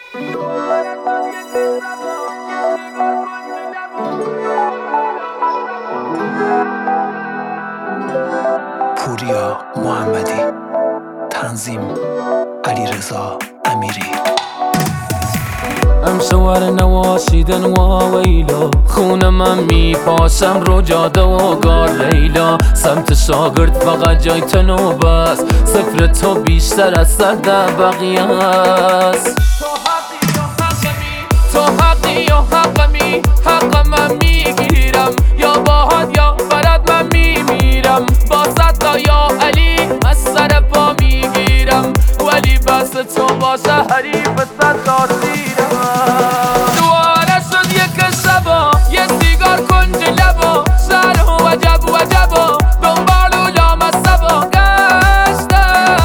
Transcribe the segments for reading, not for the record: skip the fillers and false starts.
پوریا محمدی، تنظیم علیرضا امیری. امشوار نواشیدن و ویلا، خون من میپاشم رو جاده و گار لیلا. سمت شاگرد فقط جای تنو بس، صفر تو بیشتر از صد بقیه است. تو حقی یا حقمی، حق من میگیرم، یا باهات یا برات من میمیرم. با صد تا یا علی از سر پا میگیرم، ولی بس تو باشه حریف صد تا سیرم. دواره شد یک شبا، یه سیگار کنج لبا، شهر وجب وجبا، دنبال اولام از سبا گشتم.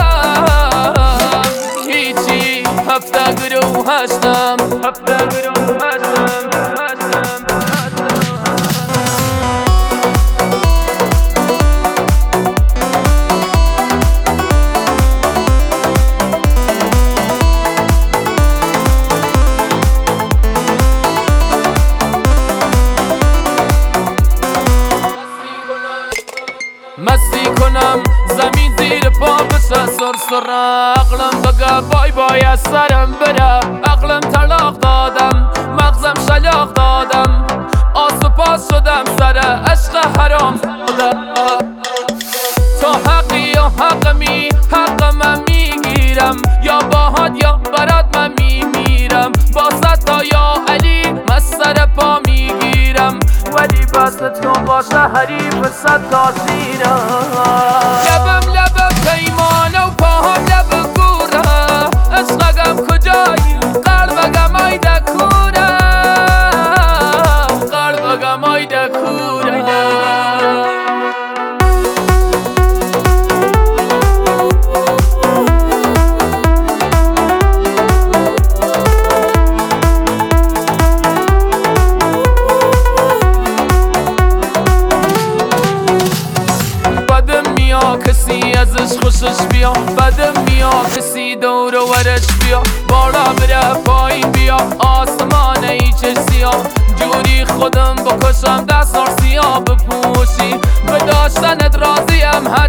هیچی هفته گروه هشتم، هفته گروه هشتم. مستی کنم زمین زیر پا بشه سرسر، عقلم بگه بای بای از سرم بره. عقلم طلاق دادم، مغزم شلاق دادم، آس پاس شدم سر عشق حرام. تو حقی یا حقمی، حق من میگیرم، یا باهات یا برات من میمیرم. با صد تا یا علی من سر پا میگیرم، ولی بس تو باشه حریف صد تا سیرم. لبم لب پیمانه و پاهم لب گوره، عشقم کجایی قلبم آیده کوره، قلبم آیده کوره. کسی ازش خوشش بیا، بدم بیا کسی دور و ورش بیا، بالا بره پایین بیا، آسمان ایچش سیاه. جوری خودم بکشم 10 سال سیاه بپوشی، به داشتنت راضیم